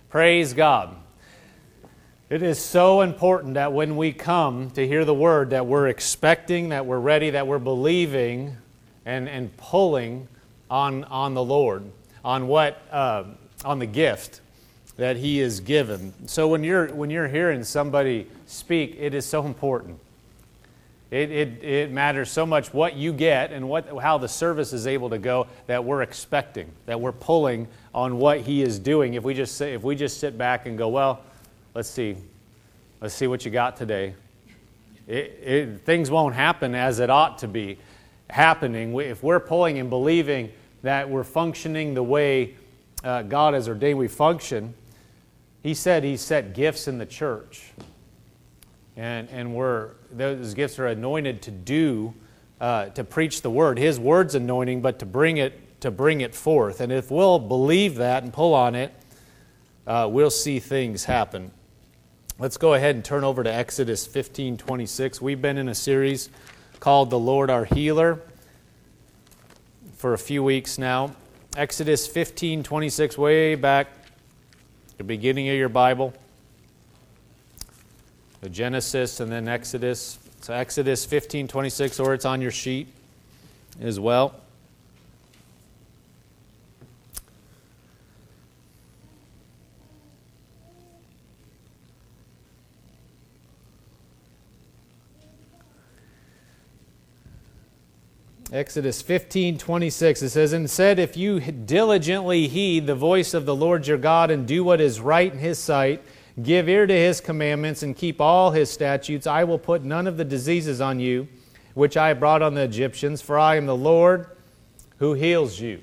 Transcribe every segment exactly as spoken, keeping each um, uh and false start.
Praise God. It is so important that when we come to hear the Word that we're expecting, that we're ready, that we're believing and, and pulling on, on the Lord, on what uh, on the gift that He is given. So when you're when you're hearing somebody speak, it is so important. It, it, it matters so much what you get and what how the service is able to go that we're expecting, that we're pulling on what He is doing. If we just say, if we just sit back and go, well, let's see, let's see what you got today. It, it, things won't happen as it ought to be happening. We, if we're pulling and believing that we're functioning the way uh, God has ordained we function, He said He set gifts in the church. And and we're those gifts are anointed to do, uh, to preach the word. His word's anointing, but to bring it to bring it forth. And if we'll believe that and pull on it, uh, we'll see things happen. Let's go ahead and turn over to Exodus fifteen twenty-six. We've been in a series called "The Lord Our Healer" for a few weeks now. Exodus fifteen twenty-six, way back the beginning of your Bible. The Genesis and then Exodus. So Exodus fifteen twenty-six, or it's on your sheet as well. Exodus fifteen twenty-six, it says, "And said, if you diligently heed the voice of the Lord your God and do what is right in His sight, give ear to His commandments and keep all His statutes, I will put none of the diseases on you, which I brought on the Egyptians, for I am the Lord who heals you."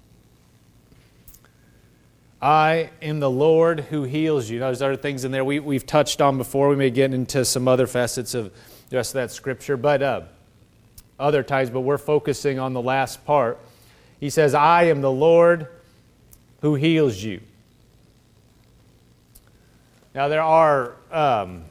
I am the Lord who heals you. Now, there's other things in there we, we've touched on before. We may get into some other facets of the rest of that scripture, but uh, other times, but we're focusing on the last part. He says, I am the Lord who heals you. Now there are um,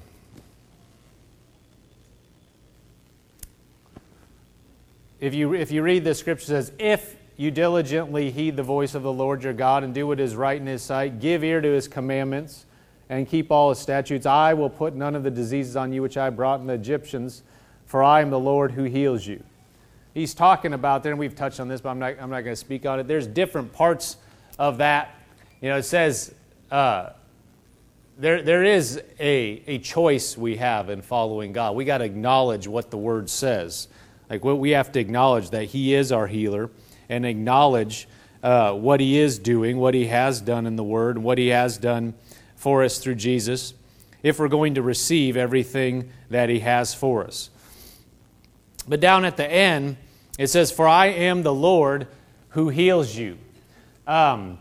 if you if you read the scripture, it says, if you diligently heed the voice of the Lord your God and do what is right in His sight, give ear to His commandments and keep all His statutes, I will put none of the diseases on you which I brought on the Egyptians, for I am the Lord who heals you. He's talking about there, and we've touched on this, but I'm not I'm not going to speak on it. There's different parts of that. You know, it says. Uh, There, there is a, a choice we have in following God. We got to acknowledge what the Word says. Like what we have to acknowledge that He is our healer, and acknowledge uh, what He is doing, what He has done in the Word, what He has done for us through Jesus, if we're going to receive everything that He has for us. But down at the end, it says, "For I am the Lord who heals you." Um,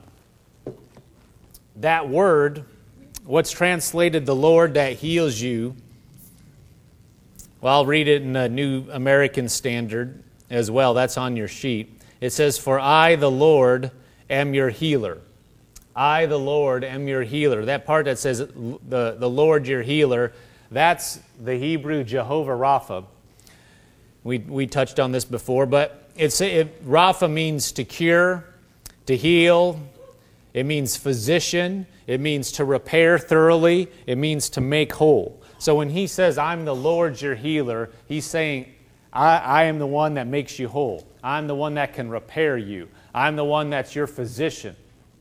that word. What's translated the Lord that heals you? Well, I'll read it in the New American Standard as well. That's on your sheet. It says, "For I, the Lord, am your healer." I, the Lord, am your healer. That part that says, the, the Lord, your healer, that's the Hebrew Jehovah Rapha. We, we touched on this before, but it's, it, Rapha means to cure, to heal. It means physician. It means to repair thoroughly. It means to make whole. So when He says, I'm the Lord your healer, He's saying, I, I am the one that makes you whole. I'm the one that can repair you. I'm the one that's your physician.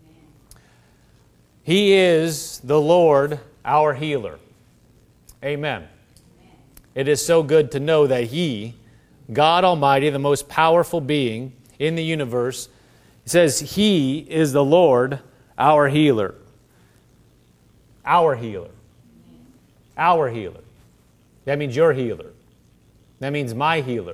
He is the Lord, our healer. Amen. It is so good to know that He, God Almighty, the most powerful being in the universe, says He is the Lord, our healer. Our healer. Our healer. That means your healer. That means my healer.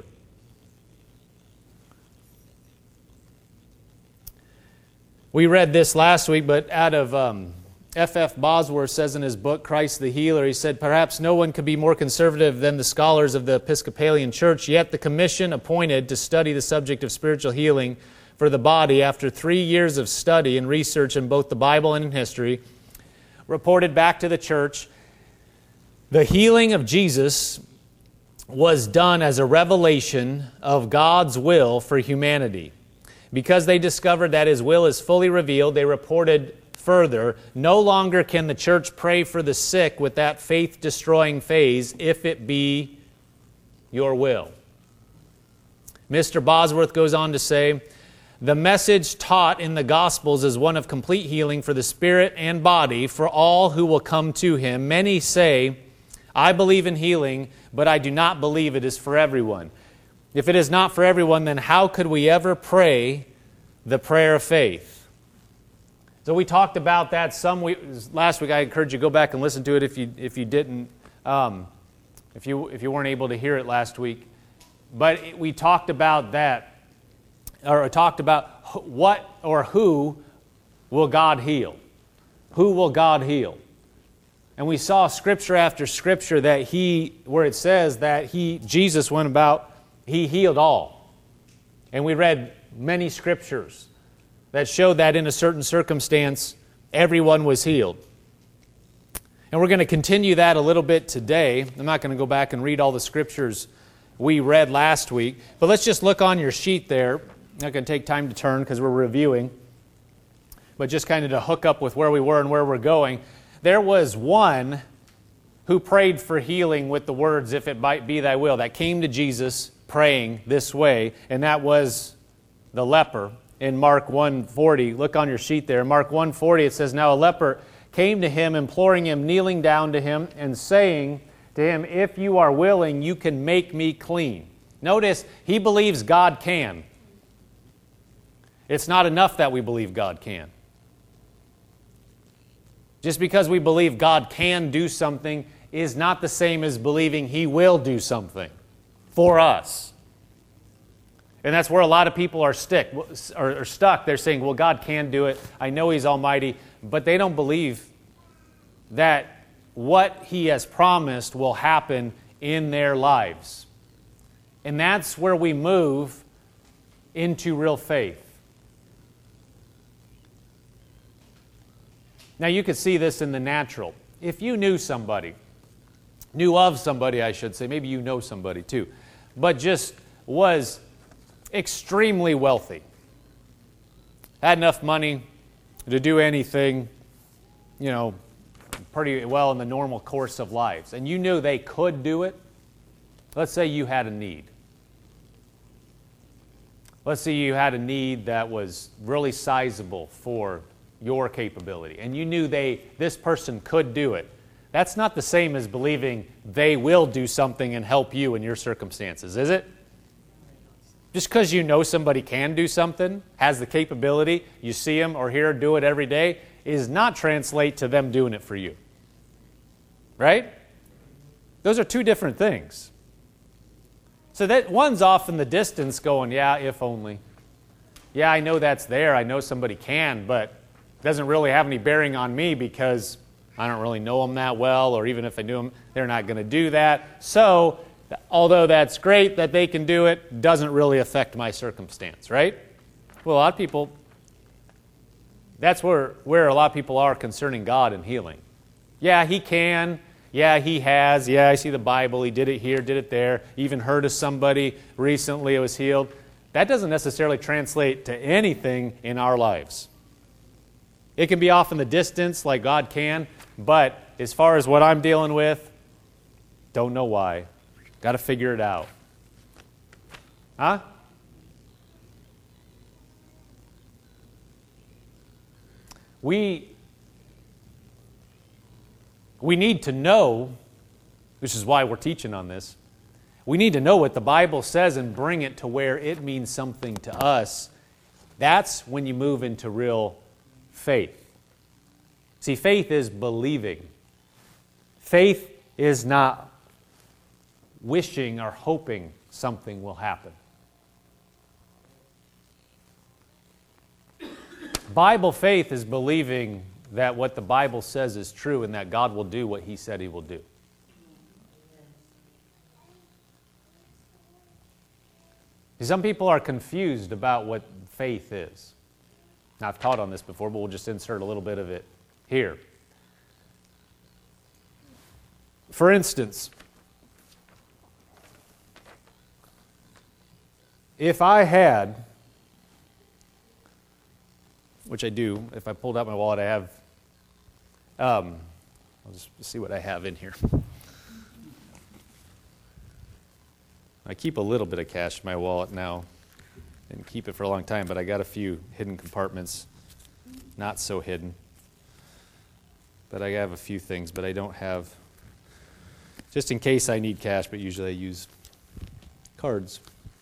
We read this last week, but out of um, F F Bosworth says in his book, Christ the Healer, he said, perhaps no one could be more conservative than the scholars of the Episcopalian Church, yet the commission appointed to study the subject of spiritual healing for the body, after three years of study and research in both the Bible and in history, reported back to the church, the healing of Jesus was done as a revelation of God's will for humanity. Because they discovered that His will is fully revealed, they reported further. No longer can the church pray for the sick with that faith-destroying phase, if it be your will. Mister Bosworth goes on to say, the message taught in the Gospels is one of complete healing for the spirit and body for all who will come to Him. Many say, I believe in healing, but I do not believe it is for everyone. If it is not for everyone, then how could we ever pray the prayer of faith? So we talked about that some week, last week. I encourage you to go back and listen to it if you if you didn't, um, if you if you weren't able to hear it last week. But it, we talked about that. Or talked about what or who will God heal? Who will God heal? And we saw scripture after scripture that He, where it says that He, Jesus went about, He healed all. And we read many scriptures that showed that in a certain circumstance, everyone was healed. And we're going to continue that a little bit today. I'm not going to go back and read all the scriptures we read last week, but let's just look on your sheet there. Not going to take time to turn because we're reviewing, but just kind of to hook up with where we were and where we're going. There was one who prayed for healing with the words, if it might be thy will, that came to Jesus praying this way, and that was the leper in Mark one forty. Look on your sheet there. In Mark one forty, it says, now a leper came to him, imploring him, kneeling down to him, and saying to him, if you are willing, you can make me clean. Notice, he believes God can. It's not enough that we believe God can. Just because we believe God can do something is not the same as believing He will do something for us. And that's where a lot of people are, stick, are, are stuck. They're saying, well, God can do it. I know He's almighty. But they don't believe that what He has promised will happen in their lives. And that's where we move into real faith. Now, you could see this in the natural. If you knew somebody, knew of somebody, I should say, maybe you know somebody too, but just was extremely wealthy, had enough money to do anything, you know, pretty well in the normal course of lives, and you knew they could do it. Let's say you had a need. Let's say you had a need that was really sizable for your capability, and you knew they this person could do it. That's not the same as believing they will do something and help you in your circumstances, is it? Just because you know somebody can do something, has the capability, you see them or hear do it every day, is not translate to them doing it for you. Right? Those are two different things. So that one's off in the distance going, yeah, if only. Yeah, I know that's there. I know somebody can, but it doesn't really have any bearing on me because I don't really know them that well, or even if I knew them, they're not going to do that. So, although that's great that they can do it, doesn't really affect my circumstance, right? Well, a lot of people, that's where, where a lot of people are concerning God and healing. Yeah, He can. Yeah, He has. Yeah, I see the Bible. He did it here, did it there. Even heard of somebody recently who was healed. That doesn't necessarily translate to anything in our lives. It can be off in the distance like God can, but as far as what I'm dealing with, don't know why. Got to figure it out. Huh? We, we need to know, which is why we're teaching on this, we need to know what the Bible says and bring it to where it means something to us. That's when you move into real faith. See, faith is believing. Faith is not wishing or hoping something will happen. Bible faith is believing that what the Bible says is true and that God will do what He said He will do. Some people are confused about what faith is. Now, I've taught on this before, but we'll just insert a little bit of it here. For instance, if I had which I do, if I pulled out my wallet, I have, um, I'll just see what I have in here. I keep a little bit of cash in my wallet now. Didn't keep it for a long time, but I got a few hidden compartments, not so hidden. But I have a few things, but I don't have, just in case I need cash, but usually I use cards.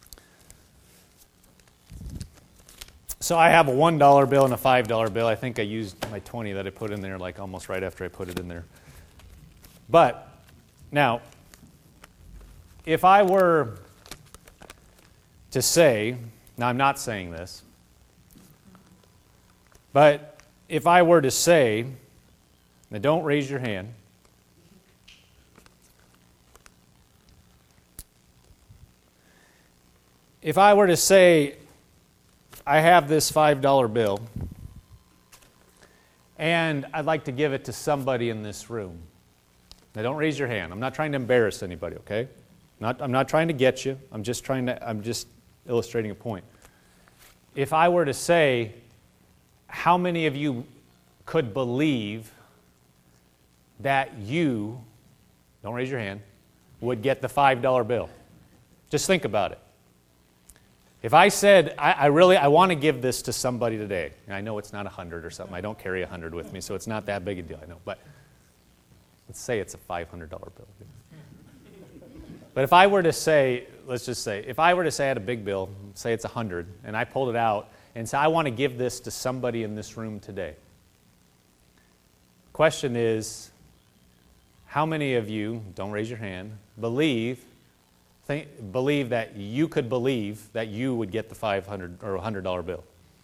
So I have a one dollar bill and a five dollar bill. I think I used my twenty that I put in there like almost right after I put it in there. But now, if I were to say, now I'm not saying this, but if I were to say, now don't raise your hand, if I were to say, I have this five dollar bill, and I'd like to give it to somebody in this room. Now, don't raise your hand. I'm not trying to embarrass anybody, okay? Not, I'm not trying to get you. I'm just trying to, I'm just illustrating a point. If I were to say, how many of you could believe that you, don't raise your hand, would get the five dollar bill? Just think about it. If I said, I, I really, I want to give this to somebody today, and I know it's not a hundred or something. I don't carry a hundred with me, so it's not that big a deal, I know. But let's say it's a five hundred dollar bill. But if I were to say, let's just say, if I were to say I had a big bill, say it's a hundred, and I pulled it out and said, I want to give this to somebody in this room today. Question is, how many of you, don't raise your hand, believe Think, believe that you could believe that you would get the five hundred or one hundred dollar bill?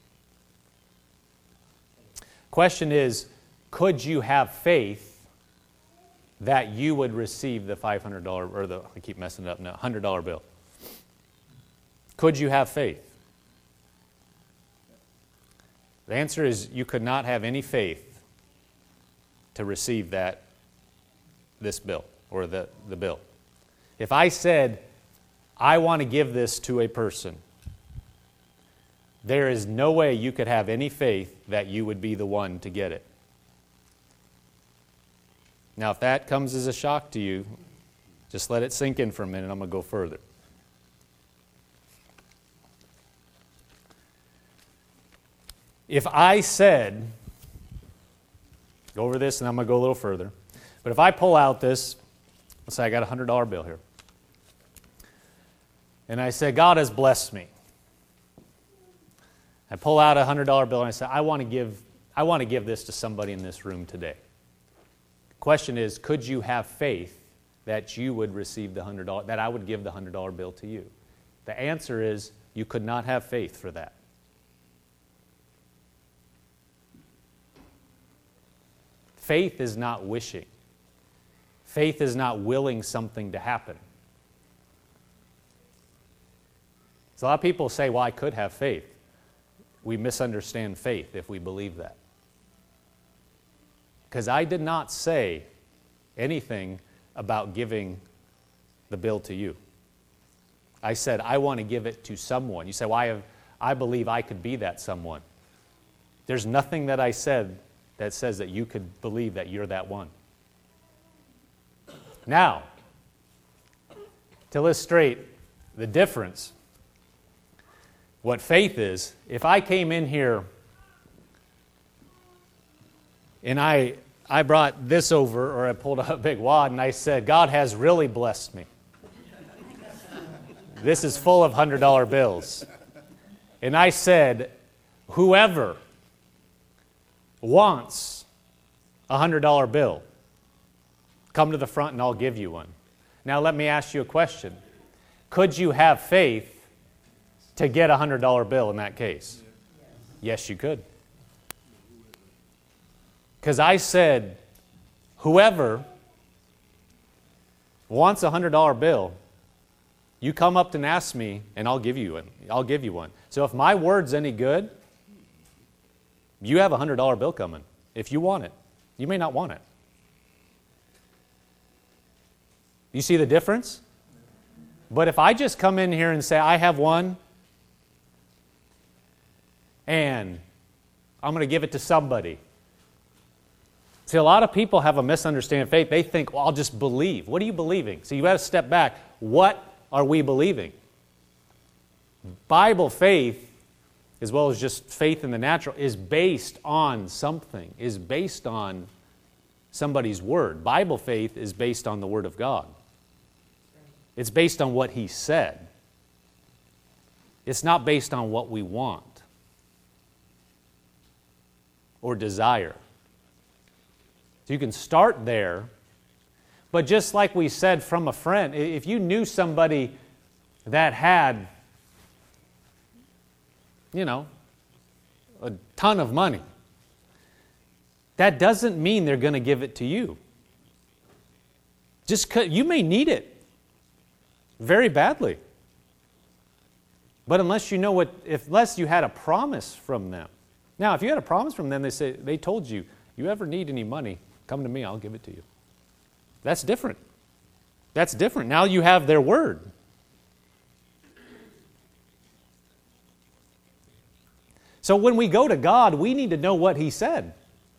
Question is, could you have faith that you would receive the five hundred dollar, or the, I keep messing it up now, one hundred dollar bill? Could you have faith? The answer is you could not have any faith to receive that, this bill, or the, the bill. If I said, I want to give this to a person, there is no way you could have any faith that you would be the one to get it. Now, if that comes as a shock to you, just let it sink in for a minute. I'm going to go further. If I said, go over this and I'm going to go a little further, but if I pull out this, let's say I got a one hundred dollar bill here, and I say, God has blessed me. I pull out a one hundred dollar bill and I say, I want to give, I want to give this to somebody in this room today. The question is, could you have faith that you would receive the one hundred dollars, that I would give the one hundred dollar bill to you? The answer is, you could not have faith for that. Faith is not wishing. Faith is not willing something to happen. So a lot of people say, well, I could have faith. We misunderstand faith if we believe that. Because I did not say anything about giving the bill to you. I said, I want to give it to someone. You say, well, I, have, I believe I could be that someone. There's nothing that I said that says that you could believe that you're that one. Now, to illustrate the difference, what faith is, if I came in here and I, I brought this over, or I pulled out a big wad and I said, God has really blessed me. This is full of one hundred dollar bills. And I said, whoever wants a one hundred dollar bill, come to the front and I'll give you one. Now let me ask you a question. Could you have faith to get a one hundred dollar bill in that case? Yes, you could. Because I said, whoever wants a one hundred dollar bill, you come up and ask me and I'll give you one. I'll give you one. So if my word's any good, you have a one hundred dollar bill coming if you want it. You may not want it. You see the difference? But if I just come in here and say, I have one, and I'm going to give it to somebody. See, a lot of people have a misunderstanding of faith. They think, well, I'll just believe. What are you believing? So you got to step back. What are we believing? Bible faith, as well as just faith in the natural, is based on something, is based on somebody's word. Bible faith is based on the Word of God. It's based on what He said. It's not based on what we want or desire. So you can start there, but just like we said from a friend, if you knew somebody that had, you know, a ton of money, that doesn't mean they're going to give it to you. Just 'cause you may need it very badly. But unless you know what, if, unless you had a promise from them. Now, if you had a promise from them, they say, they told you, you ever need any money, come to me, I'll give it to you. That's different. That's different. Now you have their word. So when we go to God, we need to know what He said.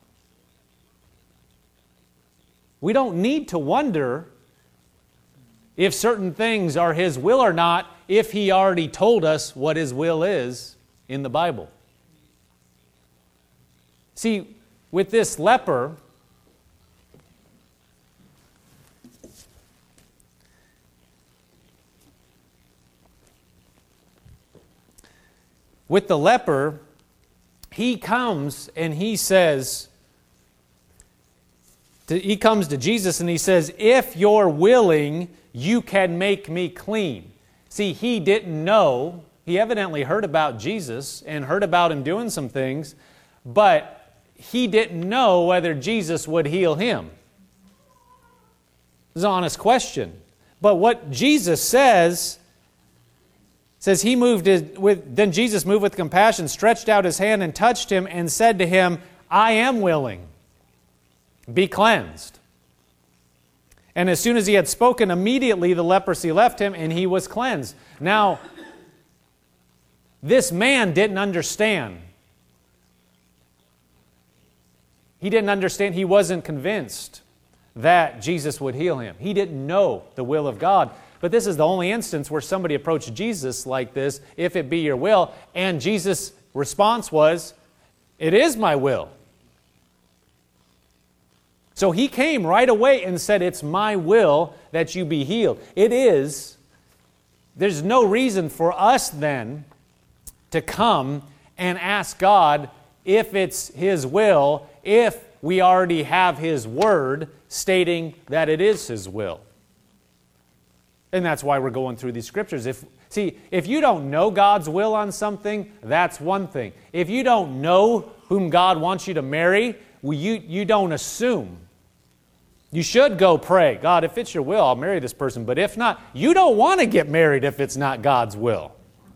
We don't need to wonder if certain things are His will or not, if He already told us what His will is in the Bible. See, with this leper, with the leper, he comes and he says, he comes to Jesus and he says, if you're willing, you can make me clean. See, he didn't know. He evidently heard about Jesus and heard about Him doing some things, but he didn't know whether Jesus would heal him. It's an honest question. But what Jesus says, says he moved his, with, then Jesus moved with compassion, stretched out His hand and touched him and said to him, I am willing. Be cleansed. And as soon as he had spoken, immediately the leprosy left him and he was cleansed. Now, this man didn't understand. He didn't understand. He wasn't convinced that Jesus would heal him. He didn't know the will of God. But this is the only instance where somebody approached Jesus like this, if it be your will, and Jesus' response was, it is my will. So he came right away and said, it's my will that you be healed. It is. There's no reason for us then to come and ask God if it's His will, if we already have His word stating that it is His will. And that's why we're going through these scriptures. If See, if you don't know God's will on something, that's one thing. If you don't know whom God wants you to marry, well, you, you don't assume. You should go pray, God, if it's your will, I'll marry this person. But if not, you don't want to get married if it's not God's will.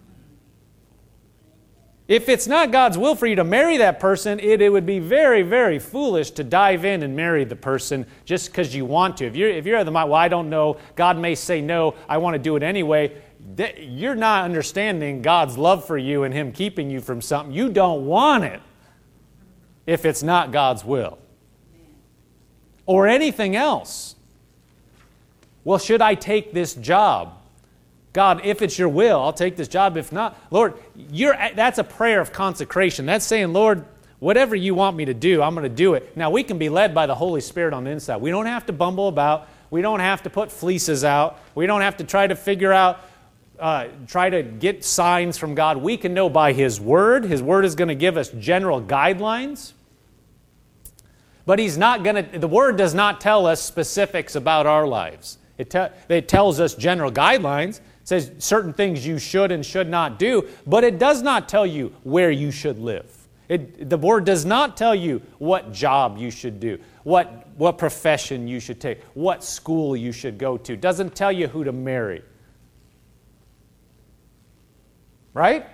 If it's not God's will for you to marry that person, it, it would be very, very foolish to dive in and marry the person just because you want to. If you're, if you're of the mind, well, I don't know, God may say no, I want to do it anyway, you're not understanding God's love for you and Him keeping you from something. You don't want it if it's not God's will. Or anything else. Well, should I take this job? God, if it's your will, I'll take this job. If not, Lord, you're, that's a prayer of consecration. That's saying, Lord, whatever you want me to do, I'm going to do it. Now, we can be led by the Holy Spirit on the inside. We don't have to bumble about. We don't have to put fleeces out. We don't have to try to figure out, uh, try to get signs from God. We can know by His Word. His Word is going to give us general guidelines. But He's not going to, the Word does not tell us specifics about our lives. It, te- it tells us general guidelines. It says certain things you should and should not do, but it does not tell you where you should live. It, the Word does not tell you what job you should do, what, what profession you should take, what school you should go to. It doesn't tell you who to marry. Right?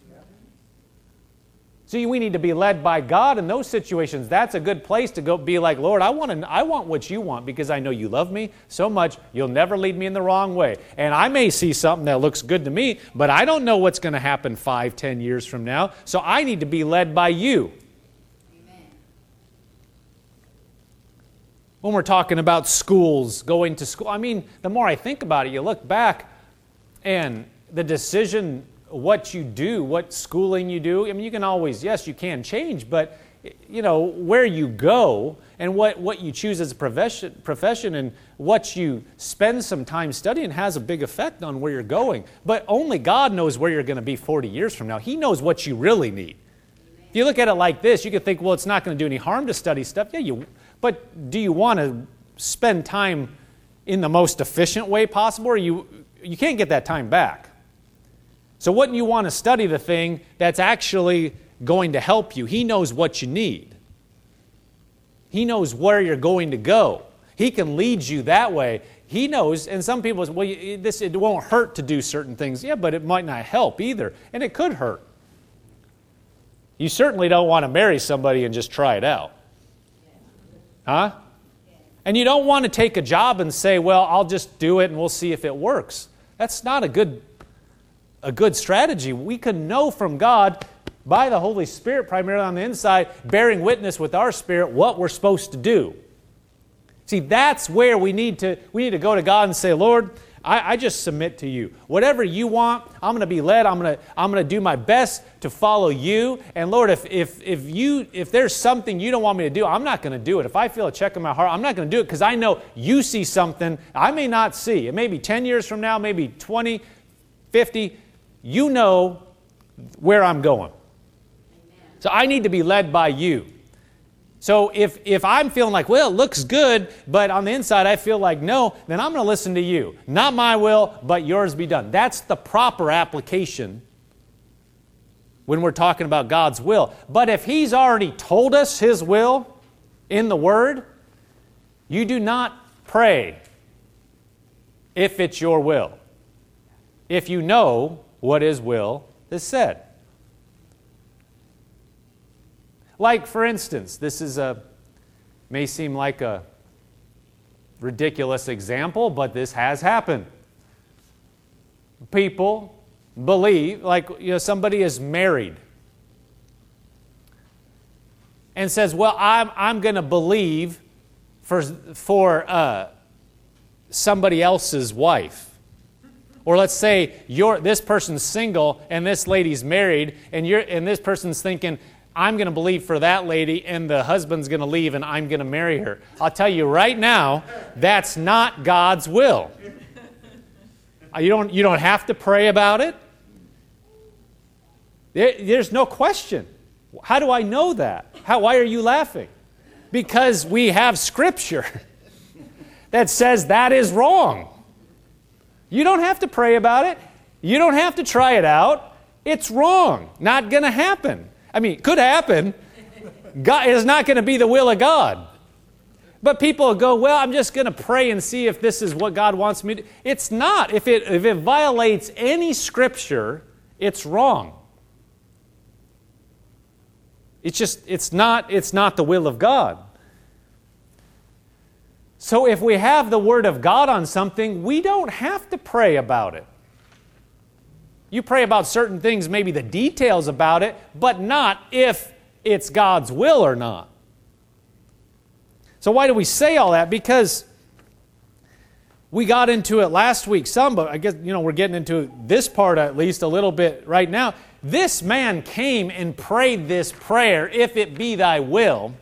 See, we need to be led by God in those situations. That's a good place to go be like, Lord, I want to, I want what you want because I know you love me so much, you'll never lead me in the wrong way. And I may see something that looks good to me, but I don't know what's going to happen five, ten years from now, so I need to be led by you. When we're talking about schools, going to school, I mean, the more I think about it, you look back and the decision, what you do, what schooling you do, I mean, you can always, yes, you can change, but, you know, where you go and what, what you choose as a profession, profession and what you spend some time studying has a big effect on where you're going. But only God knows where you're going to be forty years from now. He knows what you really need. If you look at it like this, you could think, well, it's not going to do any harm to study stuff. Yeah, you. But do you want to spend time in the most efficient way possible? Or you, you can't get that time back. So wouldn't you want to study the thing that's actually going to help you? He knows what you need. He knows where you're going to go. He can lead you that way. He knows, and some people say, well, this, it won't hurt to do certain things. Yeah, but it might not help either, and it could hurt. You certainly don't want to marry somebody and just try it out. Huh? And you don't want to take a job and say, well, I'll just do it and we'll see if it works. That's not a good, a good strategy. We can know from God by the Holy Spirit, primarily on the inside, bearing witness with our spirit what we're supposed to do. See, that's where we need to, we need to go to God and say, Lord, I, I just submit to you. Whatever you want, I'm going to be led. I'm going to, I'm going to do my best to follow you. And Lord, if, if, if, you, if there's something you don't want me to do, I'm not going to do it. If I feel a check in my heart, I'm not going to do it because I know you see something I may not see. It may be ten years from now, maybe twenty, fifty. You know where I'm going. So I need to be led by you. So if, if I'm feeling like, well, it looks good, but on the inside I feel like no, then I'm going to listen to you. Not my will, but yours be done. That's the proper application when we're talking about God's will. But if He's already told us His will in the Word, you do not pray if it's your will, if you know what His will is said. Like, for instance, this is a, may seem like a ridiculous example, but this has happened. People believe, like, you know, somebody is married and says, well, I'm, I'm going to believe for, for uh, somebody else's wife. Or let's say you're, this person's single and this lady's married, and, you're, and this person's thinking, I'm going to believe for that lady and the husband's going to leave and I'm going to marry her. I'll tell you right now, that's not God's will. You don't, you don't have to pray about it. There, there's no question. How do I know that? How, why are you laughing? Because we have Scripture that says that is wrong. You don't have to pray about it. You don't have to try it out. It's wrong. Not going to happen. I mean, it could happen. God, it's not going to be the will of God. But people go, well, I'm just going to pray and see if this is what God wants me to do. It's not. If it, if it violates any Scripture, it's wrong. It's just, it's not, it's not the will of God. So if we have the Word of God on something, we don't have to pray about it. You pray about certain things, maybe the details about it, but not if it's God's will or not. So why do we say all that? Because we got into it last week some, but I guess, you know, we're getting into this part at least a little bit right now. This man came and prayed this prayer, if it be thy will.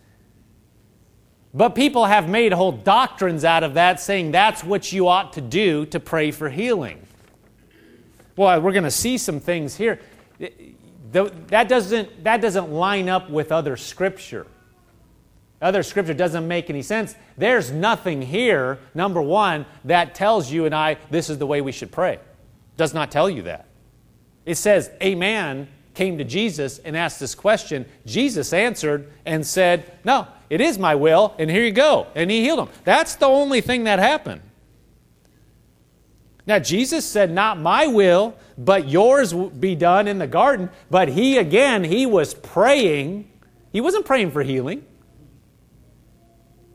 But people have made whole doctrines out of that, saying that's what you ought to do to pray for healing. Well, we're going to see some things here. That doesn't, that doesn't line up with other Scripture. Other Scripture doesn't make any sense. There's nothing here, number one, that tells you and I this is the way we should pray. It does not tell you that. It says a man came to Jesus and asked this question. Jesus answered and said, no, it is my will, and here you go. And He healed him. That's the only thing that happened. Now, Jesus said, not my will, but yours be done in the garden. But He, again, He was praying. He wasn't praying for healing.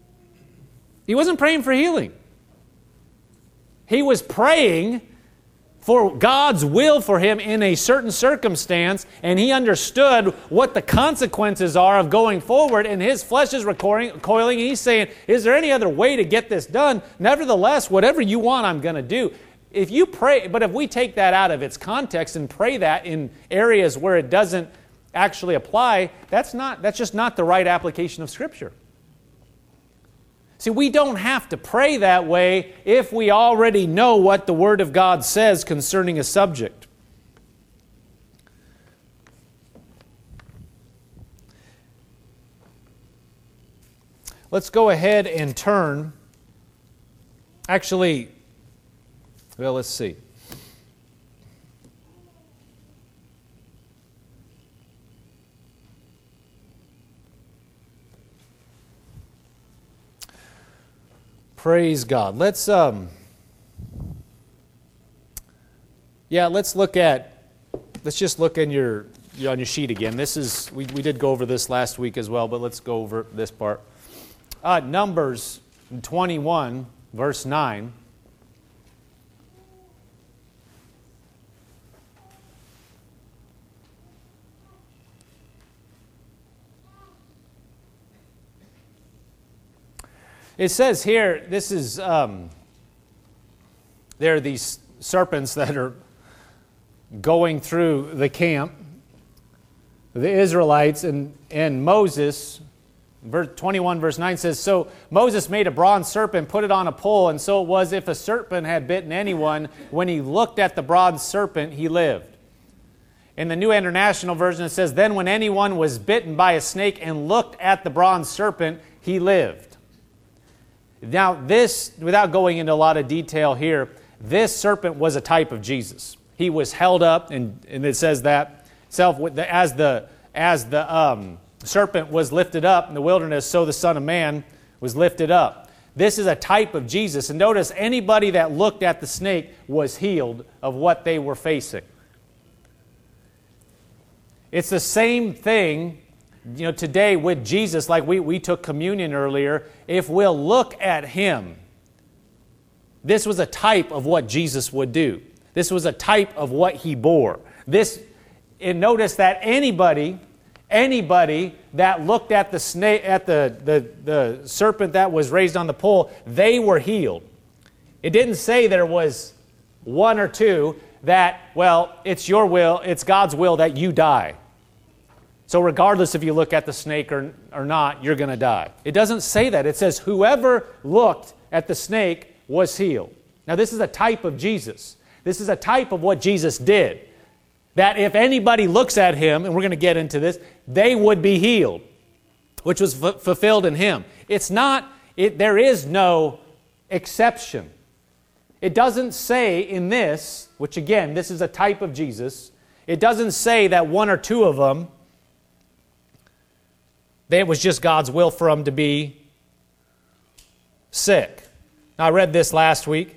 He wasn't praying for healing. He was praying for God's will for him in a certain circumstance, and he understood what the consequences are of going forward, and his flesh is recoiling, and he's saying, is there any other way to get this done? Nevertheless, whatever you want, I'm going to do. If you pray, but if we take that out of its context and pray that in areas where it doesn't actually apply, that's not, that's just not the right application of Scripture. See, we don't have to pray that way if we already know what the Word of God says concerning a subject. Let's go ahead and turn. Actually, well, let's see. Praise God. Let's, um, yeah, let's look at, let's just look in your, on your sheet again. This is, we, we did go over this last week as well, but let's go over this part. Uh, Numbers twenty-one, verse nine. It says here, this is, um, there are these serpents that are going through the camp, the Israelites, and, and Moses, verse twenty-one, verse nine says, so Moses made a bronze serpent, put it on a pole, and so it was if a serpent had bitten anyone, when he looked at the bronze serpent, he lived. In the New International Version, it says, then when anyone was bitten by a snake and looked at the bronze serpent, he lived. Now this, without going into a lot of detail here, this serpent was a type of Jesus. He was held up, and, and it says that self as the as the um, serpent was lifted up in the wilderness, so the Son of Man was lifted up. This is a type of Jesus. And notice anybody that looked at the snake was healed of what they were facing. It's the same thing, you know, today with Jesus, like we, we took communion earlier. If we'll look at Him, this was a type of what Jesus would do. This was a type of what He bore. This, and notice that anybody, anybody that looked at the snake, at the, the, the serpent that was raised on the pole, they were healed. It didn't say there was one or two that, well, it's your will, it's God's will that you die. So regardless if you look at the snake or, or not, you're going to die. It doesn't say that. It says whoever looked at the snake was healed. Now this is a type of Jesus. This is a type of what Jesus did. That if anybody looks at Him, and we're going to get into this, they would be healed, which was f- fulfilled in Him. It's not, it, there is no exception. It doesn't say in this, which again, this is a type of Jesus, it doesn't say that one or two of them, that it was just God's will for them to be sick. Now, I read this last week.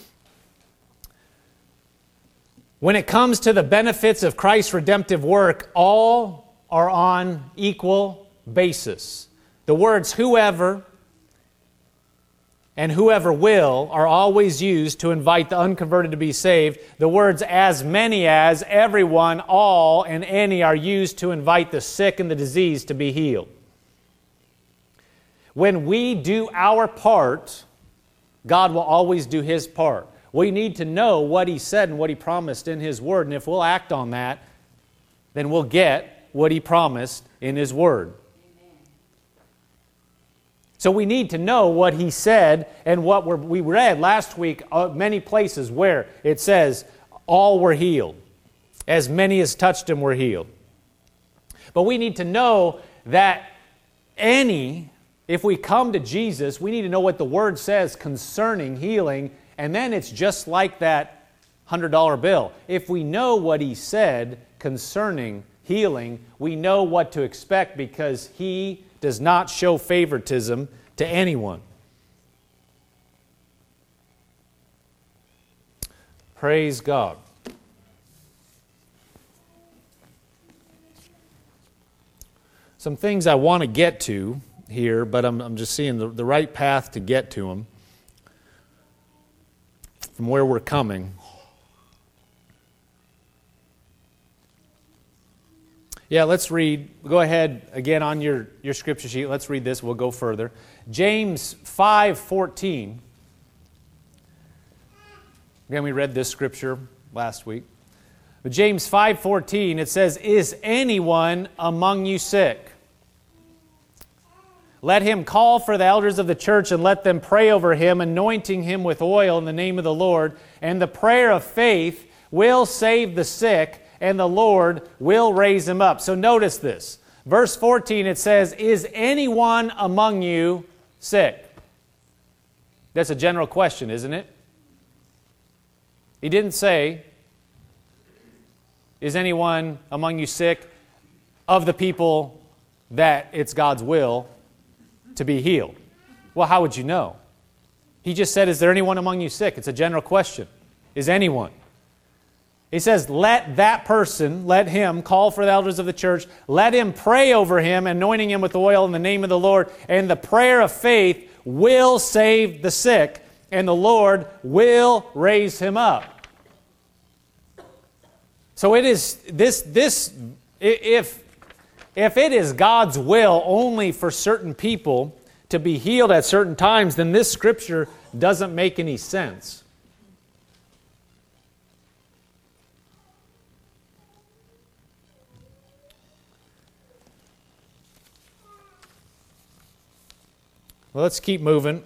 When it comes to the benefits of Christ's redemptive work, all are on equal basis. The words whoever and whoever will are always used to invite the unconverted to be saved. The words as many as, everyone, all, and any are used to invite the sick and the diseased to be healed. When we do our part, God will always do His part. We need to know what He said and what He promised in His Word, and if we'll act on that, then we'll get what He promised in His Word. So we need to know what He said, and what we're, we read last week, uh, many places where it says, all were healed. As many as touched Him were healed. But we need to know that any, if we come to Jesus, we need to know what the Word says concerning healing, and then it's just like that one hundred dollar bill. If we know what He said concerning healing, we know what to expect because He does not show favoritism to anyone. Praise God. Some things I want to get to here, but I'm, I'm just seeing the, the right path to get to them from where we're coming. Yeah, let's read. Go ahead again on your, your scripture sheet. Let's read this. We'll go further. James five fourteen. Again, we read this scripture last week. But James five fourteen, it says, "Is anyone among you sick? Let him call for the elders of the church and let them pray over him, anointing him with oil in the name of the Lord. And the prayer of faith will save the sick, and the Lord will raise him up." So notice this. Verse fourteen, it says, "Is anyone among you sick?" That's a general question, isn't it? He didn't say, "Is anyone among you sick?" of the people that it's God's will to be healed. Well, how would you know? He just said, "Is there anyone among you sick?" It's a general question. Is anyone? He says, let that person, let him call for the elders of the church, let him pray over him, anointing him with oil in the name of the Lord, and the prayer of faith will save the sick, and the Lord will raise him up. So it is this this if if it is God's will only for certain people to be healed at certain times, then this scripture doesn't make any sense. Well, let's keep moving.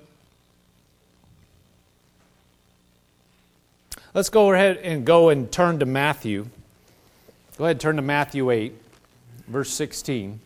Let's go ahead and go and turn to Matthew. Go ahead and turn to Matthew eight, verse sixteen.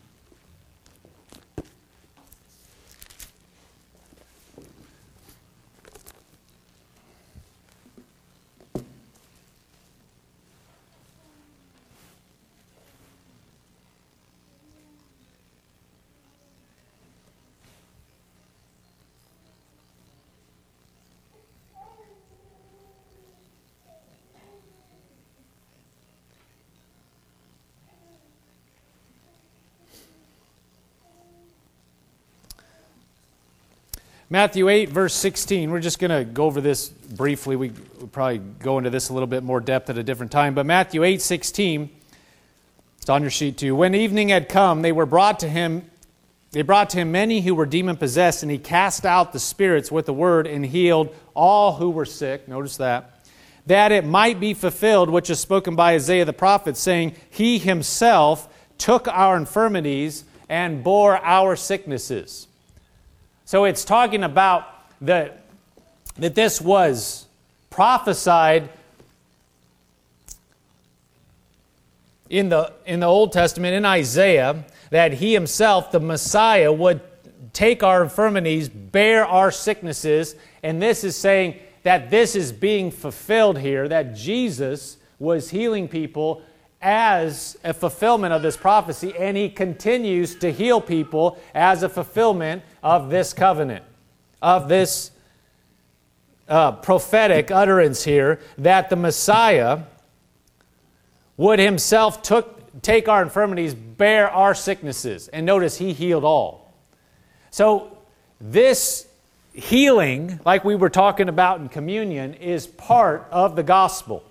Matthew eight, verse sixteen. We're just going to go over this briefly. We, we'll probably go into this a little bit more depth at a different time. But Matthew eight, sixteen, it's on your sheet too. "When evening had come, they were brought to him, they brought to him many who were demon-possessed, and he cast out the spirits with the word and healed all who were sick." Notice that. "That it might be fulfilled, which is spoken by Isaiah the prophet, saying, He himself took our infirmities and bore our sicknesses." So it's talking about that, that this was prophesied in the, in the Old Testament, in Isaiah, that he himself, the Messiah, would take our infirmities, bear our sicknesses. And this is saying that this is being fulfilled here, that Jesus was healing people as a fulfillment of this prophecy, and he continues to heal people as a fulfillment of this covenant, of this uh, prophetic utterance here, that the Messiah would himself took, take our infirmities, bear our sicknesses. And notice, he healed all. So this healing, like we were talking about in communion, is part of the gospel.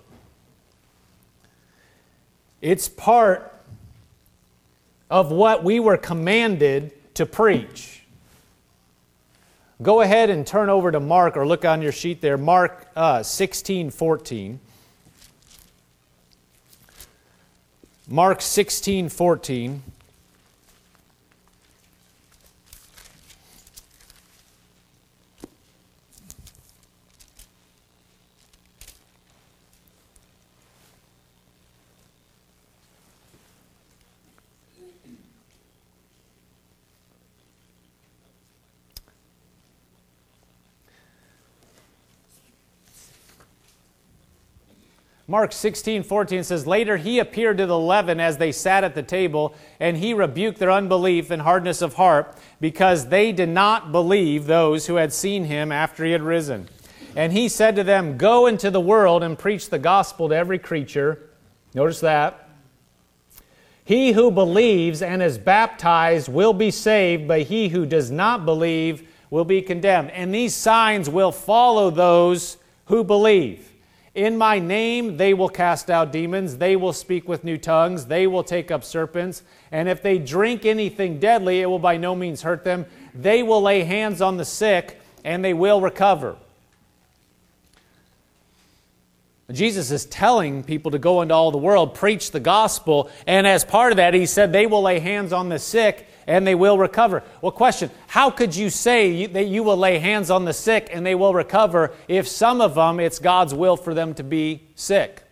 It's part of what we were commanded to preach. Go ahead and turn over to Mark, or look on your sheet there, Mark uh, sixteen fourteen. Mark sixteen fourteen. Mark sixteen fourteen says, "Later he appeared to the eleven as they sat at the table, and he rebuked their unbelief and hardness of heart, because they did not believe those who had seen him after he had risen. And he said to them, Go into the world and preach the gospel to every creature." Notice that. "He who believes and is baptized will be saved, but he who does not believe will be condemned. And these signs will follow those who believe. In my name they will cast out demons, they will speak with new tongues, they will take up serpents, and if they drink anything deadly, it will by no means hurt them. They will lay hands on the sick, and they will recover. Jesus is telling people to go into all the world, preach the gospel, and as part of that, he said they will lay hands on the sick and they will recover. Well, question, how could you say that you will lay hands on the sick and they will recover if some of them, it's God's will for them to be sick?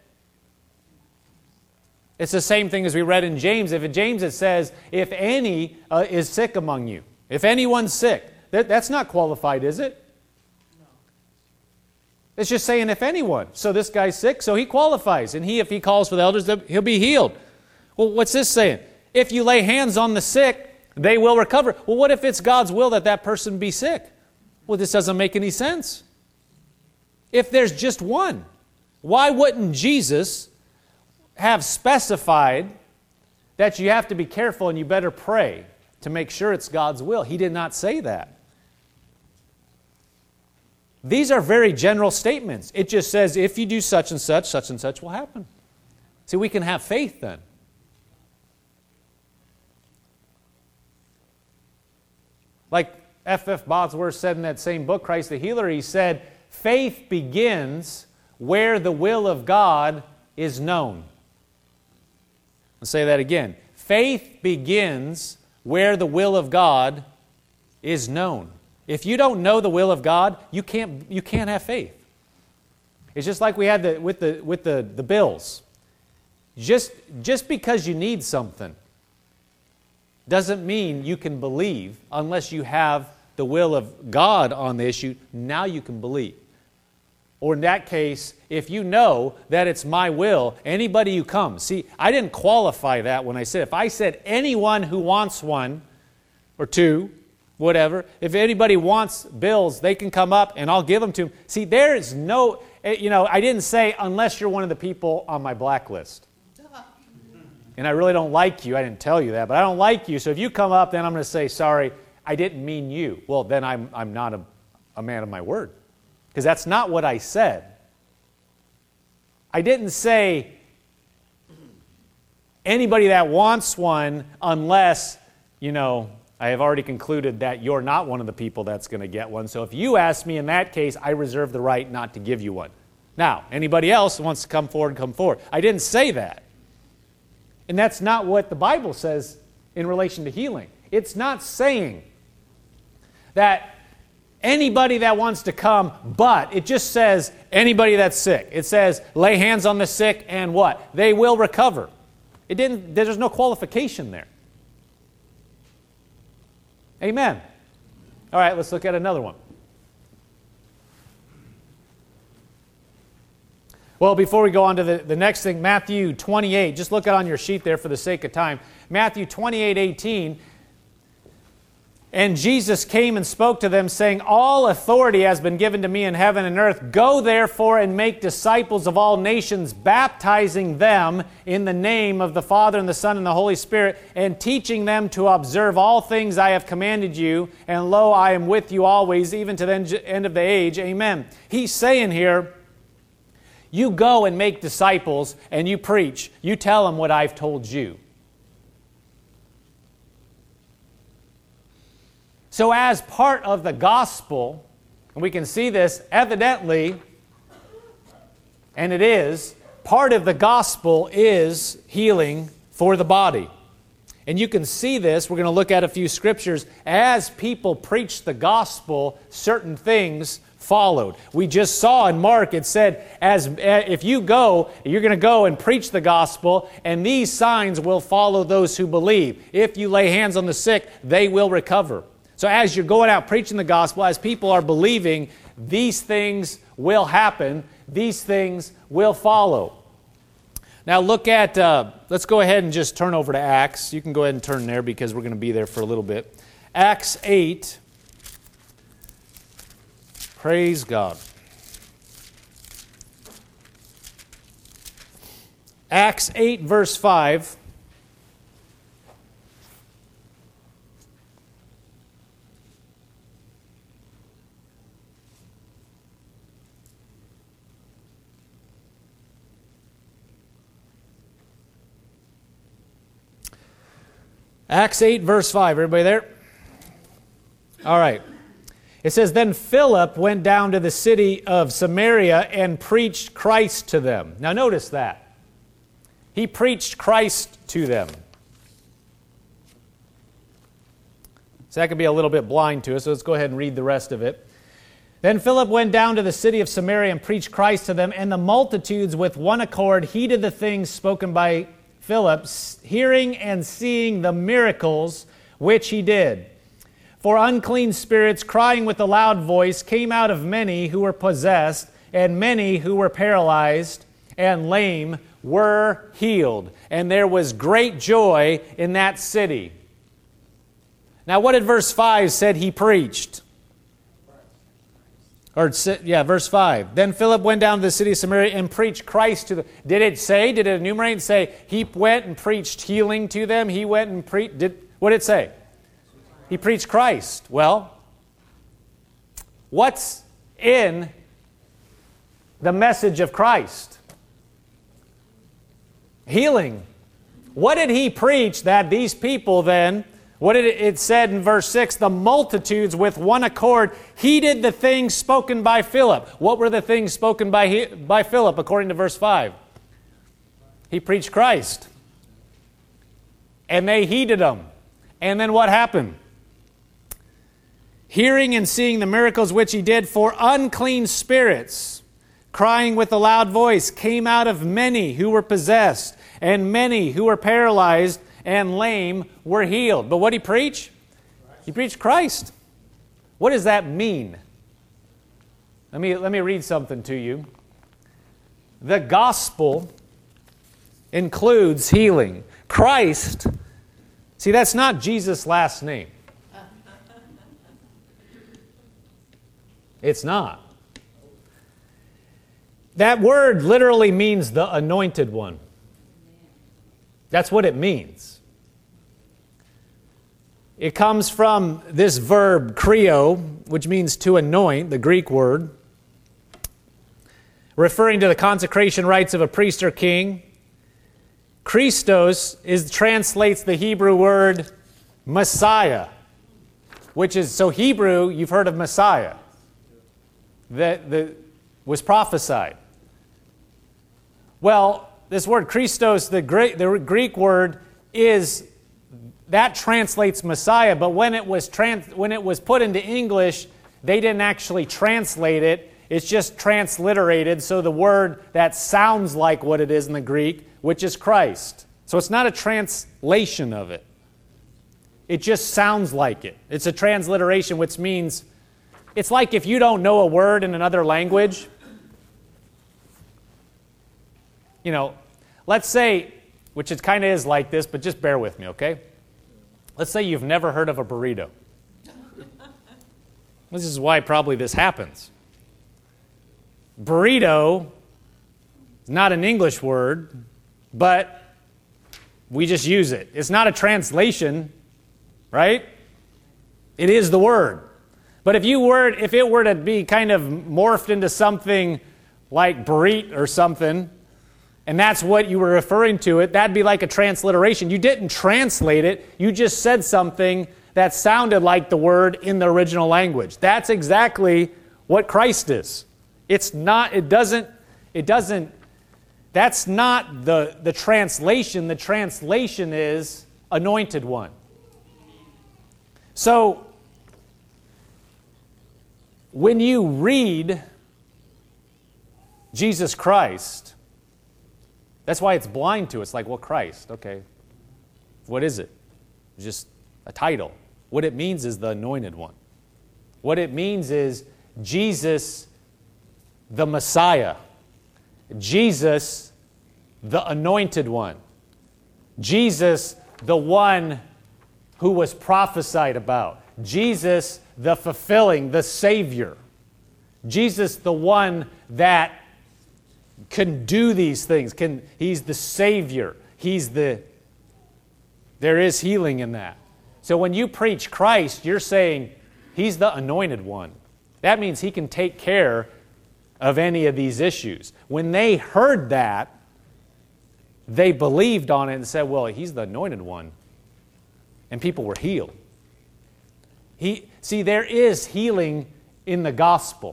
It's the same thing as we read in James. If in James it says, if any uh, is sick among you, if anyone's sick, that, that's not qualified, is it? It's just saying if anyone. So this guy's sick, so he qualifies. And he, if he calls for the elders, he'll be healed. Well, what's this saying? If you lay hands on the sick, they will recover. Well, what if it's God's will that that person be sick? Well, this doesn't make any sense. If there's just one, why wouldn't Jesus have specified that you have to be careful and you better pray to make sure it's God's will? He did not say that. These are very general statements. It just says, if you do such and such, such and such will happen. See, we can have faith then. Like F F Bosworth said in that same book, Christ the Healer, he said, faith begins where the will of God is known. I'll say that again. Faith begins where the will of God is known. If you don't know the will of God, you can't, you can't have faith. It's just like we had the, with, the, with the, the bills. Just, just because you need something doesn't mean you can believe unless you have the will of God on the issue. Now you can believe. Or in that case, if you know that it's my will, anybody who comes. See, I didn't qualify that when I said, if I said anyone who wants one or two, whatever, if anybody wants bills, they can come up and I'll give them to them. See, there is no, you know, I didn't say unless you're one of the people on my blacklist. And I really don't like you. I didn't tell you that, but I don't like you. So if you come up, then I'm going to say, sorry, I didn't mean you. Well, then I'm, I'm not a, a man of my word. Because that's not what I said. I didn't say anybody that wants one unless, you know, I have already concluded that you're not one of the people that's going to get one. So if you ask me in that case, I reserve the right not to give you one. Now, anybody else who wants to come forward, come forward. I didn't say that. And that's not what the Bible says in relation to healing. It's not saying that anybody that wants to come, but it just says anybody that's sick. It says lay hands on the sick and what? They will recover. It didn't, there's no qualification there. Amen. All right, let's look at another one. Well, before we go on to the, the next thing, Matthew twenty-eight, just look it on your sheet there for the sake of time. Matthew twenty-eight eighteen, and Jesus came and spoke to them, saying, all authority has been given to me in heaven and earth. Go therefore and make disciples of all nations, baptizing them in the name of the Father and the Son and the Holy Spirit, and teaching them to observe all things I have commanded you. And lo, I am with you always, even to the end of the age. Amen. He's saying here, you go and make disciples and you preach. You tell them what I've told you. So as part of the gospel, and we can see this evidently, and it is, part of the gospel is healing for the body. And you can see this, we're going to look at a few scriptures, as people preach the gospel, certain things followed. We just saw in Mark, it said, as if you go, you're going to go and preach the gospel, and these signs will follow those who believe. If you lay hands on the sick, they will recover. So as you're going out preaching the gospel, as people are believing, these things will happen. These things will follow. Now look at, uh, let's go ahead and just turn over to Acts. You can go ahead and turn there because we're going to be there for a little bit. Acts eight. Praise God. Acts eight verse five. Acts eight, verse five. Everybody there? All right. It says, then Philip went down to the city of Samaria and preached Christ to them. Now notice that. He preached Christ to them. So that could be a little bit blind to us, so let's go ahead and read the rest of it. Then Philip went down to the city of Samaria and preached Christ to them, and the multitudes with one accord heeded the things spoken by Philip, hearing and seeing the miracles which he did. For unclean spirits, crying with a loud voice, came out of many who were possessed, and many who were paralyzed and lame were healed. And there was great joy in that city. Now, what did verse five said he preached? Or, yeah, verse five. Then Philip went down to the city of Samaria and preached Christ to them. Did it say, did it enumerate and say, he went and preached healing to them? He went and preached, did, what did it say? He preached Christ. Well, what's in the message of Christ? Healing. What did he preach that these people then, what did it, it said in verse six, the multitudes with one accord heeded the things spoken by Philip. What were the things spoken by, by Philip according to verse five? He preached Christ. And they heeded him. And then what happened? Hearing and seeing the miracles which he did, for unclean spirits, crying with a loud voice, came out of many who were possessed, and many who were paralyzed and lame were healed. But what did he preach? He preached Christ. What does that mean? Let me, let me read something to you. The gospel includes healing. Christ, see, that's not Jesus' last name. It's not. That word literally means the anointed one. That's what it means. It comes from this verb, kreo, which means to anoint, the Greek word, referring to the consecration rites of a priest or king. Christos is, translates the Hebrew word Messiah, which is, so Hebrew, you've heard of Messiah. That, that was prophesied. Well, this word Christos, the Greek, the Greek word, is that translates Messiah. But when it was trans, when it was put into English, they didn't actually translate it. It's just transliterated. So the word that sounds like what it is in the Greek, which is Christ. So it's not a translation of it. It just sounds like it. It's a transliteration, which means it's like if you don't know a word in another language. You know, let's say, which it kind of is like this, but just bear with me, okay? Let's say you've never heard of a burrito. This is why probably this happens. Burrito is not an English word, but we just use it. It's not a translation, right? It is the word. But if you were, if it were to be kind of morphed into something like burrito or something, and that's what you were referring to it, that'd be like a transliteration. You didn't translate it, you just said something that sounded like the word in the original language. That's exactly what Christ is. It's not, it doesn't, it doesn't, that's not the, the translation. The translation is anointed one. So, when you read Jesus Christ, that's why it's blind to us. Like, well, Christ, okay. What is it? It's just a title. What it means is the anointed one. What it means is Jesus, the Messiah. Jesus, the anointed one. Jesus, the one who was prophesied about. Jesus, the fulfilling, the Savior. Jesus, the one that can do these things. Can, he's the Savior. He's the, there is healing in that. So when you preach Christ, you're saying He's the anointed one. That means He can take care of any of these issues. When they heard that, they believed on it and said, well, He's the anointed one. and people were healed. He, see, there is healing in the gospel.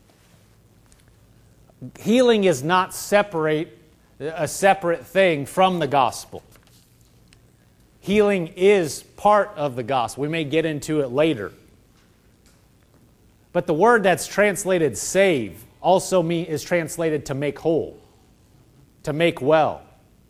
Healing is not separate, a separate thing from the gospel. Healing is part of the gospel. We may get into it later. But the word that's translated save also mean, is translated to make whole, to make well.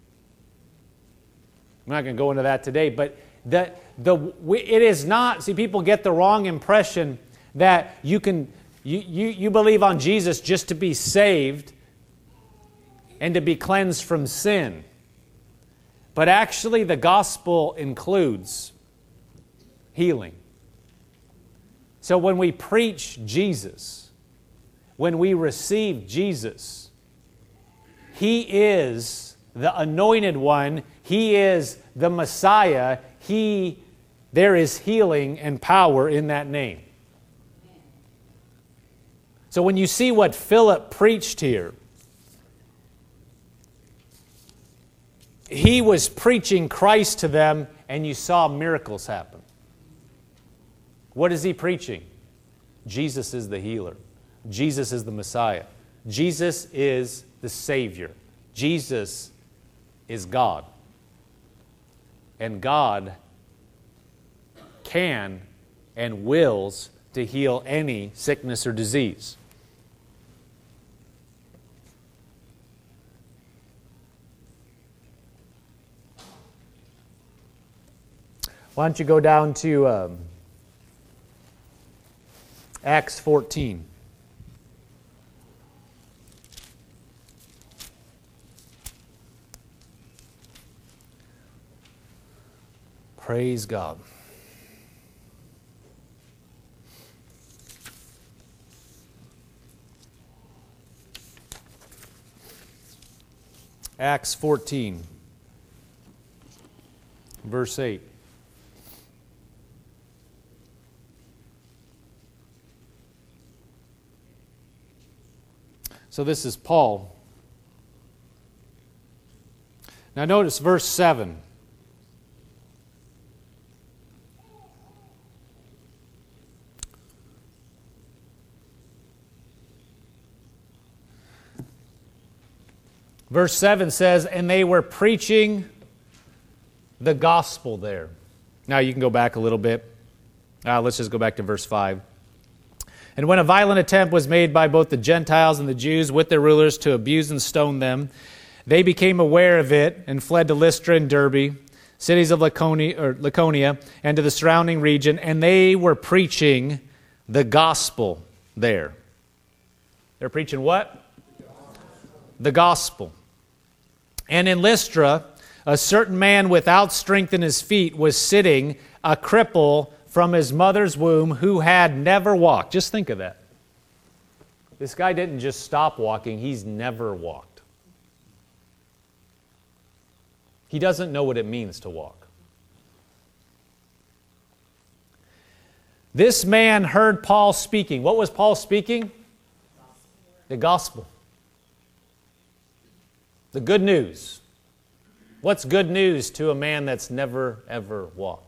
I'm not going to go into that today, but the, the, it is not, see, people get the wrong impression that you can, you, you, you believe on Jesus just to be saved and to be cleansed from sin. But actually the gospel includes healing. So when we preach Jesus, when we receive Jesus, He is the anointed one. He is the Messiah. He, there is healing and power in that name. So when you see what Philip preached here, he was preaching Christ to them, and you saw miracles happen. What is he preaching? Jesus is the healer. Jesus is the Messiah. Jesus is the Savior. Jesus is God. And God can and wills to heal any sickness or disease. Why don't you go down to um, Acts fourteen. Praise God. Acts fourteen, verse eight. So this is Paul. Now notice verse seven. Verse seven says, and they were preaching the gospel there. Now you can go back a little bit. Uh, let's just go back to verse five. And when a violent attempt was made by both the Gentiles and the Jews with their rulers to abuse and stone them, they became aware of it and fled to Lystra and Derbe, cities of Laconia, or Laconia, and to the surrounding region, and they were preaching the gospel there. They're preaching what? The gospel. And in Lystra, a certain man without strength in his feet was sitting, a cripple from his mother's womb, who had never walked. Just think of that. This guy didn't just stop walking, he's never walked. He doesn't know what it means to walk. This man heard Paul speaking. What was Paul speaking? The gospel. The good news. What's good news to a man that's never, ever walked?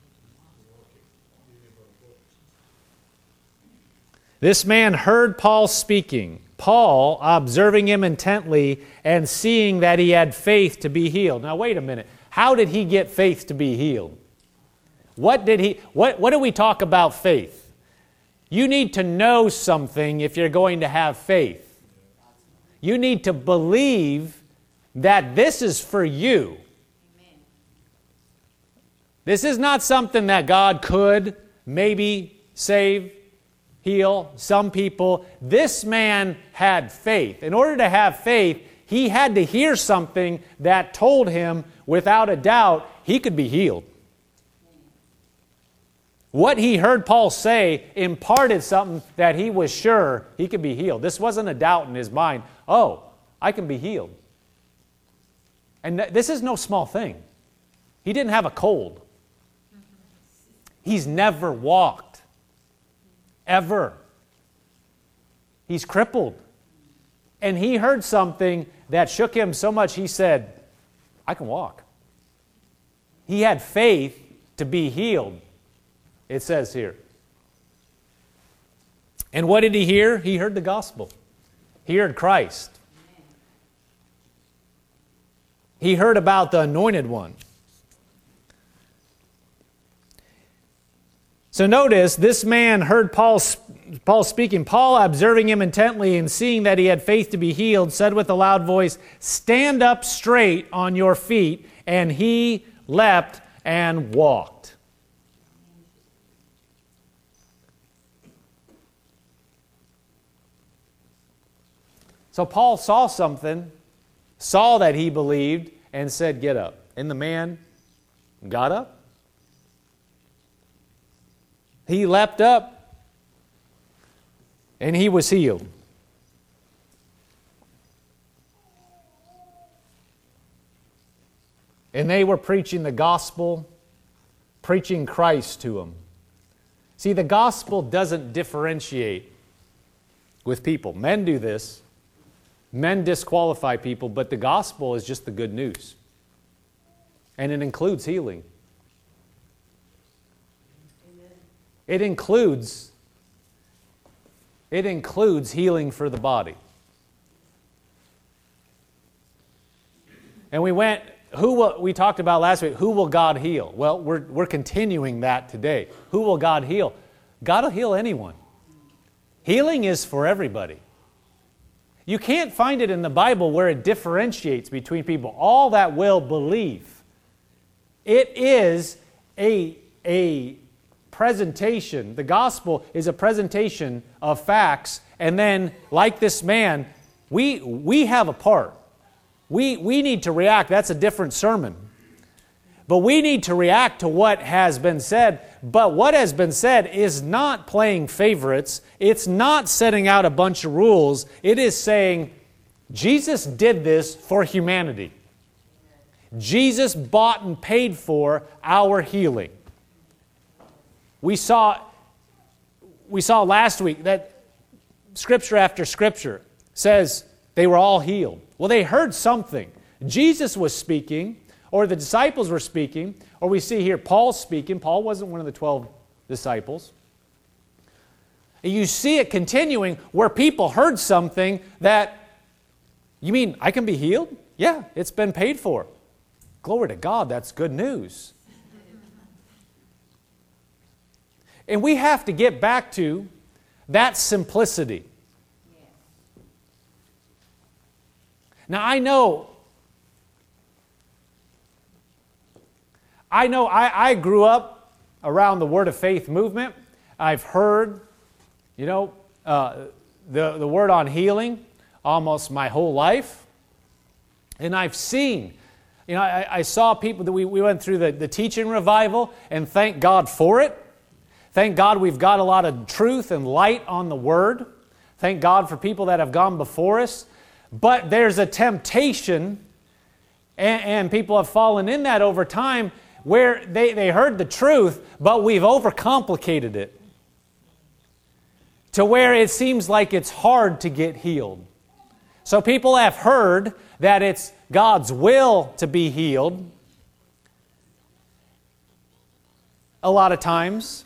This man heard Paul speaking, Paul observing him intently and seeing that he had faith to be healed. Now wait a minute. How did he get faith to be healed? What did he what what do we talk about faith? You need to know something if you're going to have faith. You need to believe that this is for you. This is not something that God could maybe save, heal some people. This man had faith. In order to have faith, he had to hear something that told him without a doubt he could be healed. What he heard Paul say imparted something that he was sure he could be healed. This wasn't a doubt in his mind. Oh, I can be healed. And th- this is no small thing. He didn't have a cold. He's never walked. Ever. He's crippled. And he heard something that shook him so much he said, I can walk. He had faith to be healed, it says here. And what did he hear? He heard the gospel. He heard Christ. He heard about the Anointed One. So notice, this man heard Paul, Paul speaking. Paul, observing him intently and seeing that he had faith to be healed, said with a loud voice, "Stand up straight on your feet." And he leapt and walked. So Paul saw something, saw that he believed, and said, "Get up." And the man got up. He leapt up, and he was healed. And they were preaching the gospel, preaching Christ to him. See, the gospel doesn't differentiate with people. Men do this. Men disqualify people, but the gospel is just the good news. And it includes healing. Amen. It includes, it includes healing for the body. And we went, who will, we talked about last week, who will God heal? Well, we're, we're continuing that today. Who will God heal? God will heal anyone. Healing is for everybody. You can't find it in the Bible where it differentiates between people. All that will believe. It is a, a presentation. The gospel is a presentation of facts. And then, like this man, we, we have a part. We, we need to react. That's a different sermon. But we need to react to what has been said. But what has been said is not playing favorites. It's not setting out a bunch of rules. It is saying, Jesus did this for humanity. Jesus bought and paid for our healing. We saw, we saw last week that Scripture after Scripture says they were all healed. Well, they heard something. Jesus was speaking, or the disciples were speaking, or we see here Paul speaking. Paul wasn't one of the twelve disciples. And you see it continuing where people heard something that, you mean I can be healed? Yeah, it's been paid for. Glory to God, that's good news. And we have to get back to that simplicity. Now I know I know I, I grew up around the Word of Faith movement. I've heard, you know, uh, the, the word on healing almost my whole life. And I've seen, you know, I, I saw people that we, we went through the, the teaching revival, and thank God for it. Thank God we've got a lot of truth and light on the Word. Thank God for people that have gone before us. But there's a temptation, and, and people have fallen in that over time, where they, they heard the truth, but we've overcomplicated it to where it seems like it's hard to get healed. So people have heard that it's God's will to be healed a lot of times.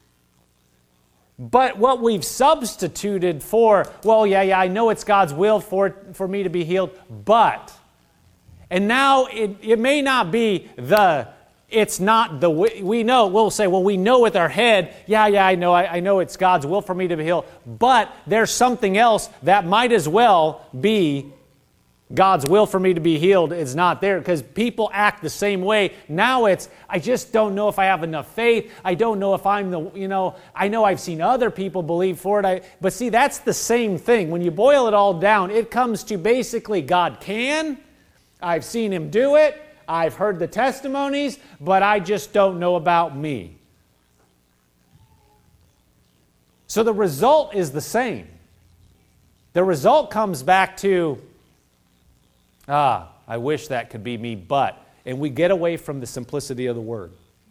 But what we've substituted for, well, yeah, yeah, I know it's God's will for, for me to be healed, but, and now it, it may not be the, it's not the, we know, we'll say, well, we know with our head, yeah, yeah, I know, I, I know it's God's will for me to be healed, but there's something else that might as well be God's will for me to be healed is not there, because people act the same way. Now it's, I just don't know if I have enough faith. I don't know if I'm the, you know, I know I've seen other people believe for it. I, but see, that's the same thing. When you boil it all down, it comes to basically God can. I've seen Him do it. I've heard the testimonies, but I just don't know about me. So the result is the same. The result comes back to, ah, I wish that could be me, but, and we get away from the simplicity of the Word.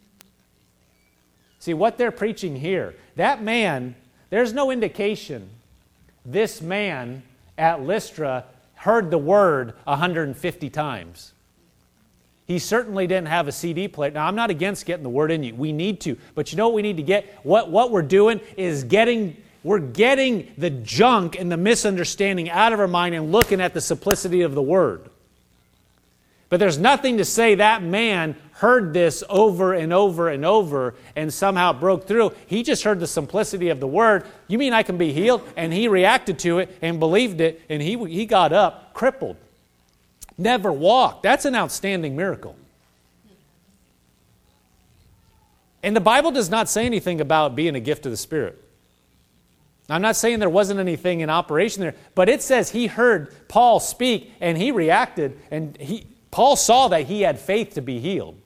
See, what they're preaching here, that man, there's no indication this man at Lystra heard the Word one hundred fifty times. He certainly didn't have a C D player. Now, I'm not against getting the Word in you. We need to. But you know what we need to get? What, what we're doing is getting, we're getting the junk and the misunderstanding out of our mind and looking at the simplicity of the Word. But there's nothing to say that man heard this over and over and over and somehow broke through. He just heard the simplicity of the Word. You mean I can be healed? And he reacted to it and believed it, and he, he got up crippled. Never walked. That's an outstanding miracle. And the Bible does not say anything about being a gift of the Spirit. I'm not saying there wasn't anything in operation there, but it says he heard Paul speak and he reacted, and he, Paul saw that he had faith to be healed.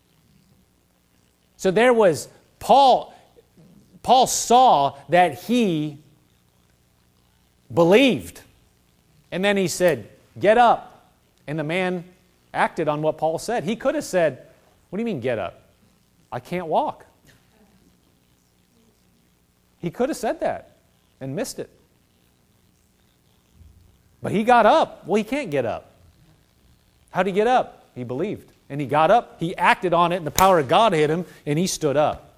So there was, Paul, Paul saw that he believed. And then he said, get up. And the man acted on what Paul said. He could have said, what do you mean get up? I can't walk. He could have said that and missed it. But he got up. Well, he can't get up. How did he get up? He believed. And he got up, he acted on it, and the power of God hit him, and he stood up.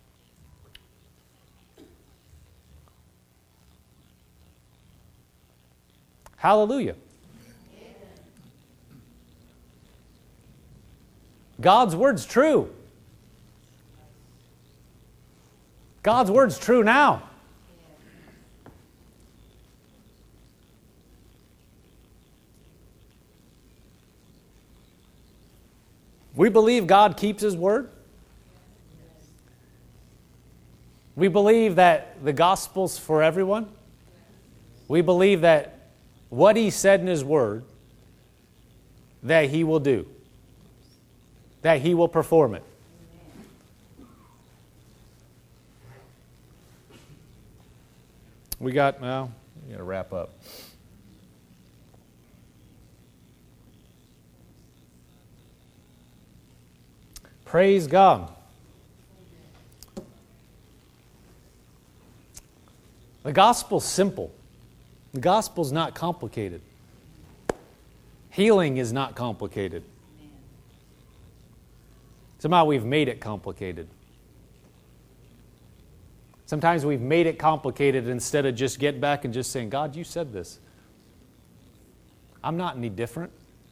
Hallelujah. God's Word's true. God's Word's true now. We believe God keeps His Word. We believe that the gospel's for everyone. We believe that what He said in His Word, that He will do. That He will perform it. We got, well, we got to wrap up. Praise God. The gospel's simple. The gospel's not complicated. Healing is not complicated. Somehow we've made it complicated. Sometimes we've made it complicated instead of just getting back and just saying, God, you said this. I'm not any different.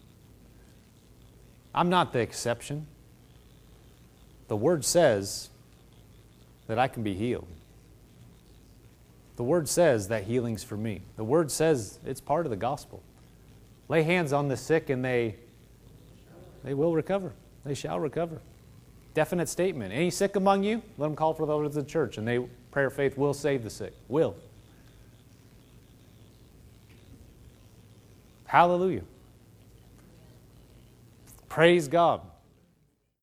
I'm not the exception. The Word says that I can be healed. The Word says that healing's for me. The Word says it's part of the gospel. Lay hands on the sick and they, they will recover. They shall recover. Definite statement. Any sick among you? Let them call for those of the church, and they, prayer of faith will save the sick. Will. Hallelujah. Praise God.